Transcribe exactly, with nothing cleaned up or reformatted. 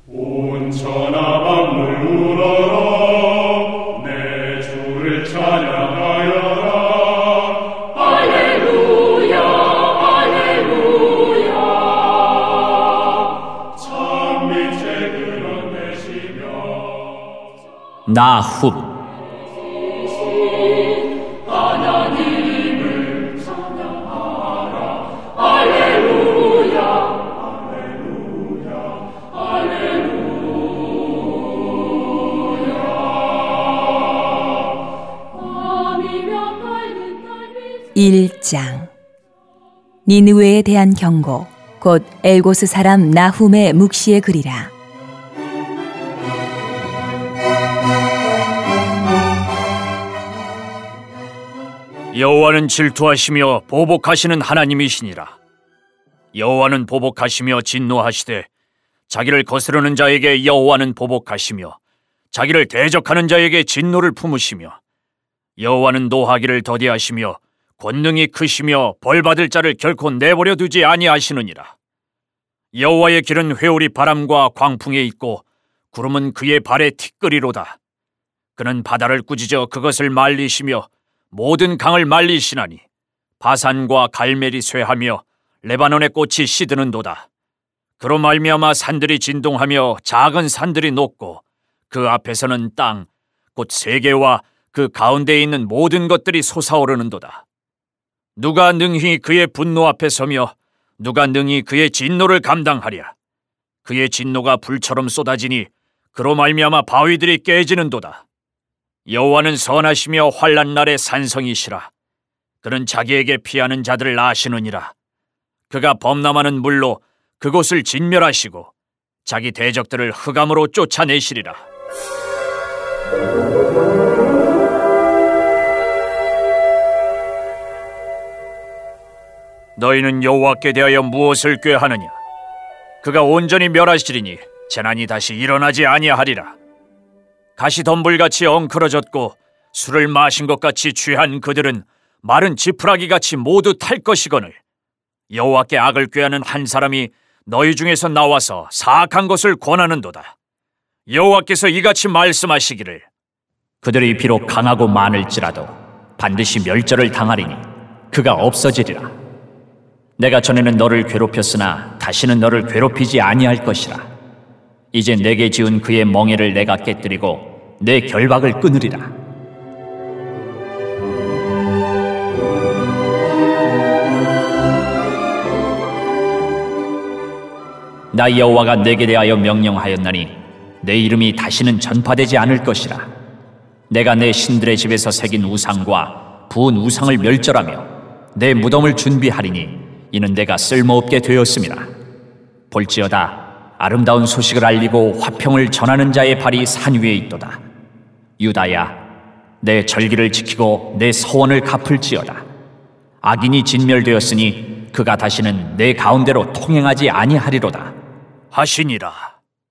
온 천하 만물 울어라 내 주를 찬양하여라 할렐루야 할렐루야 참 빛의 근원 되시며 나훔 하나님을 찬양하라 할렐루야 할렐루야 할렐루야 밤이며 밝은 달빛 일 장 니느웨에 대한 경고 곧 엘고스 사람 나훔의 묵시의 글이라. 여호와는 질투하시며 보복하시는 하나님이시니라. 여호와는 보복하시며 진노하시되 자기를 거스르는 자에게 여호와는 보복하시며 자기를 대적하는 자에게 진노를 품으시며 여호와는 노하기를 더디하시며 권능이 크시며 벌받을 자를 결코 내버려 두지 아니하시느니라. 여호와의 길은 회오리 바람과 광풍에 있고 구름은 그의 발에 티끌이로다. 그는 바다를 꾸짖어 그것을 말리시며 모든 강을 말리시나니 바산과 갈멜이 쇠하며 레바논의 꽃이 시드는도다. 그로 말미암아 산들이 진동하며 작은 산들이 녹고 그 앞에서는 땅 곧 세계와 그 가운데에 있는 모든 것들이 솟아오르는도다. 누가 능히 그의 분노 앞에 서며 누가 능히 그의 진노를 감당하랴. 그의 진노가 불처럼 쏟아지니 그로 말미암아 바위들이 깨지는도다. 여호와는 선하시며 환난 날의 산성이시라. 그는 자기에게 피하는 자들을 아시느니라. 그가 범람하는 물로 그곳을 진멸하시고 자기 대적들을 흑암으로 쫓아내시리라. 너희는 여호와께 대하여 무엇을 꾀하느냐? 그가 온전히 멸하시리니 재난이 다시 일어나지 아니하리라. 가시덤불같이 엉클어졌고 술을 마신 것 같이 취한 그들은 마른 지푸라기같이 모두 탈 것이거늘 여호와께 악을 꾀하는 한 사람이 너희 중에서 나와서 사악한 것을 권하는도다. 여호와께서 이같이 말씀하시기를 그들이 비록 강하고 많을지라도 반드시 멸절을 당하리니 그가 없어지리라. 내가 전에는 너를 괴롭혔으나 다시는 너를 괴롭히지 아니할 것이라. 이제 내게 지은 그의 멍에를 내가 깨뜨리고 내 결박을 끊으리라. 나 여호와가 내게 대하여 명령하였나니 내 이름이 다시는 전파되지 않을 것이라. 내가 내 신들의 집에서 새긴 우상과 부은 우상을 멸절하며 내 무덤을 준비하리니 이는 내가 쓸모없게 되었음이라. 볼지어다 아름다운 소식을 알리고 화평을 전하는 자의 발이 산 위에 있도다. 유다야, 내 절기를 지키고 내 서원을 갚을지어다. 악인이 진멸되었으니 그가 다시는 내 가운데로 통행하지 아니하리로다 하시니라.